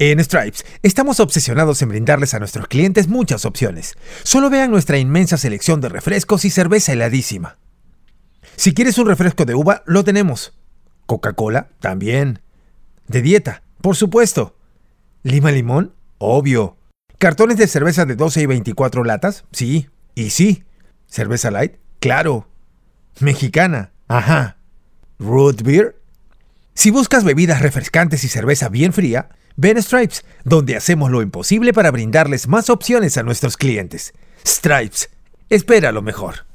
En Stripes, estamos obsesionados en brindarles a nuestros clientes muchas opciones. Solo vean nuestra inmensa selección de refrescos y cerveza heladísima. Si quieres un refresco de uva, lo tenemos. Coca-Cola, también. De dieta, por supuesto. ¿Lima limón? Obvio. ¿Cartones de cerveza de 12 y 24 latas? Sí. Y sí. ¿Cerveza light? Claro. ¿Mexicana? Ajá. ¿Root beer? Si buscas bebidas refrescantes y cerveza bien fría, ven a Stripes, donde hacemos lo imposible para brindarles más opciones a nuestros clientes. Stripes, espera lo mejor.